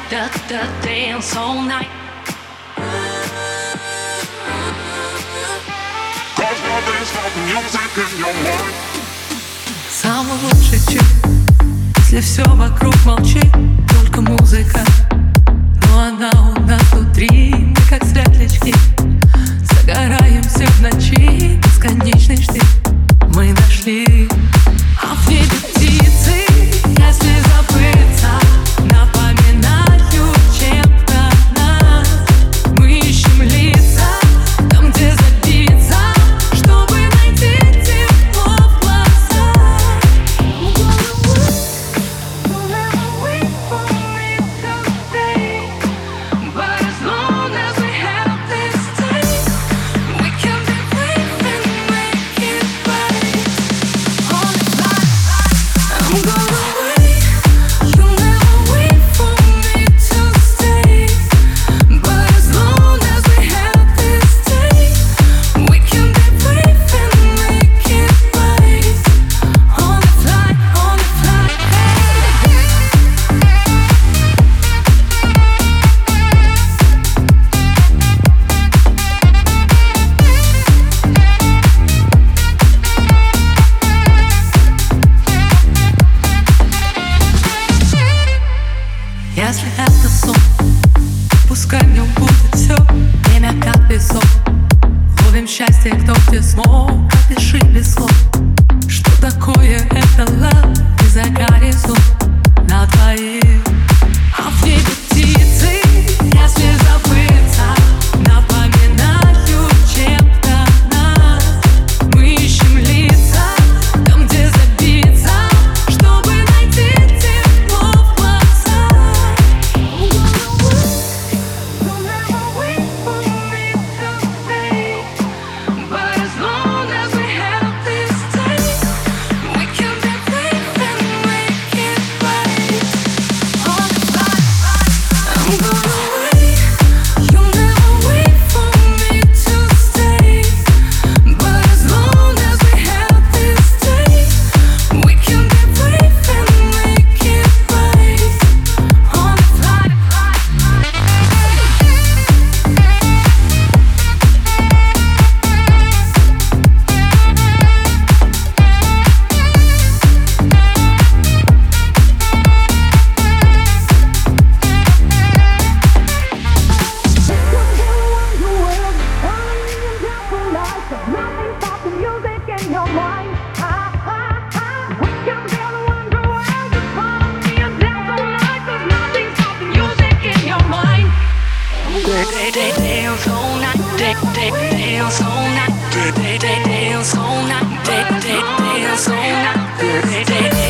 dance all night. Cause nothing's but music in your mind. Самый лучший чип, если все вокруг молчит, только музыка. Но она у нас внутри, мы как светлячки, загораемся в ночи, бесконечный штиль мы нашли. А в небе птицы, если забыться, напоминают чем-то нас. Мы ищем лица, там где забиться, чтобы найти тепло в глазах. But as long as we have this taste, we can be brave and make it right. On the fly, I'm gonna wait. You'll never wait for me to stay. But as long as we have this taste, we can be brave and make it right. On the fly, on the fly. Если это сон, пускай в нем будет все. Время как песок. Ловим счастье, кто где смог. Опиши без слов, что такое это love. И за горизонт на двоих. А в небе птицы, если забыться, напоминают чем-то нас. Мы ищем лица, там где забиться, чтобы найти тепло в глазах. You'll never wait for me to stay. But as long as we have this taste, we can be brave and make it right. On the fly, I'm gonna wait. You'll never wait for me to stay. But as long as we have this taste, we can be brave and make it right. On the fly. Dance all night, dance all night, dance all night, dance all night.